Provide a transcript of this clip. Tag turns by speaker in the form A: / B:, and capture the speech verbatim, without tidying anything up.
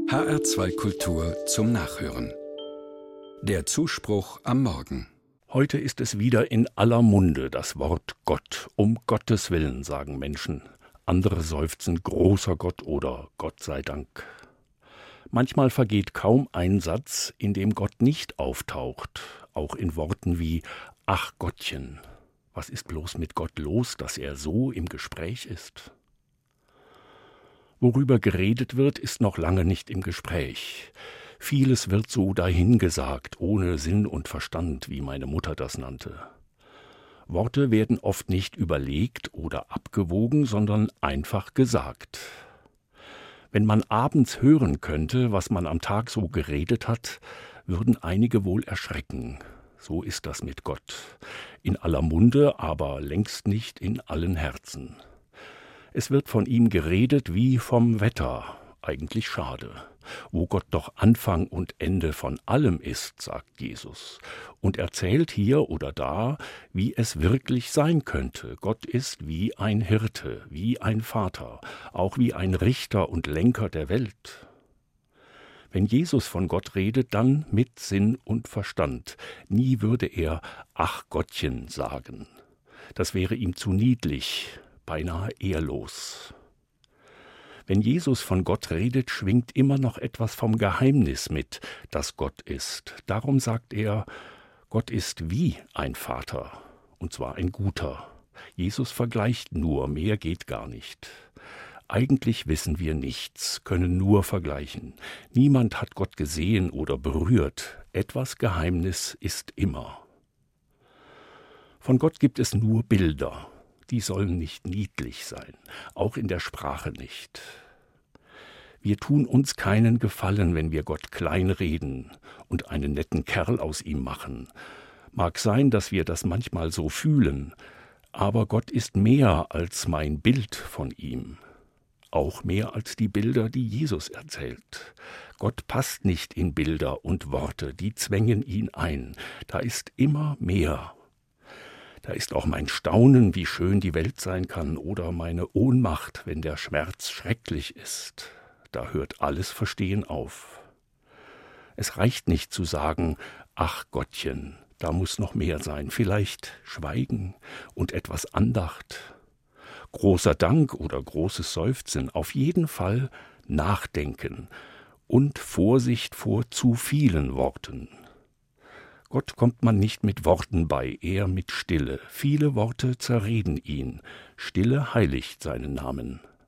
A: H R zwei Kultur zum Nachhören. Der Zuspruch am Morgen.
B: Heute ist es wieder in aller Munde, das Wort Gott. Um Gottes Willen, sagen Menschen. Andere seufzen großer Gott oder Gott sei Dank. Manchmal vergeht kaum ein Satz, in dem Gott nicht auftaucht, auch in Worten wie »Ach Gottchen«. Was ist bloß mit Gott los, dass er so im Gespräch ist? Worüber geredet wird, ist noch lange nicht im Gespräch. Vieles wird so dahingesagt, ohne Sinn und Verstand, wie meine Mutter das nannte. Worte werden oft nicht überlegt oder abgewogen, sondern einfach gesagt. Wenn man abends hören könnte, was man am Tag so geredet hat, würden einige wohl erschrecken. So ist das mit Gott. In aller Munde, aber längst nicht in allen Herzen. Es wird von ihm geredet wie vom Wetter. Eigentlich schade. Wo Gott doch Anfang und Ende von allem ist, sagt Jesus. Und erzählt hier oder da, wie es wirklich sein könnte. Gott ist wie ein Hirte, wie ein Vater, auch wie ein Richter und Lenker der Welt. Wenn Jesus von Gott redet, dann mit Sinn und Verstand. Nie würde er »Ach Gottchen« sagen. Das wäre ihm zu niedlich, beinahe ehrlos. Wenn Jesus von Gott redet, schwingt immer noch etwas vom Geheimnis mit, das Gott ist. Darum sagt er, Gott ist wie ein Vater, und zwar ein guter. Jesus vergleicht nur, mehr geht gar nicht. Eigentlich wissen wir nichts, können nur vergleichen. Niemand hat Gott gesehen oder berührt. Etwas Geheimnis ist immer. Von Gott gibt es nur Bilder. Die sollen nicht niedlich sein, auch in der Sprache nicht. Wir tun uns keinen Gefallen, wenn wir Gott kleinreden und einen netten Kerl aus ihm machen. Mag sein, dass wir das manchmal so fühlen, aber Gott ist mehr als mein Bild von ihm. Auch mehr als die Bilder, die Jesus erzählt. Gott passt nicht in Bilder und Worte, die zwängen ihn ein. Da ist immer mehr. Da ist auch mein Staunen, wie schön die Welt sein kann, oder meine Ohnmacht, wenn der Schmerz schrecklich ist. Da hört alles Verstehen auf. Es reicht nicht zu sagen, ach Gottchen, da muss noch mehr sein, vielleicht Schweigen und etwas Andacht. Großer Dank oder großes Seufzen, auf jeden Fall Nachdenken und Vorsicht vor zu vielen Worten. Gott kommt man nicht mit Worten bei, eher mit Stille. Viele Worte zerreden ihn, Stille heiligt seinen Namen.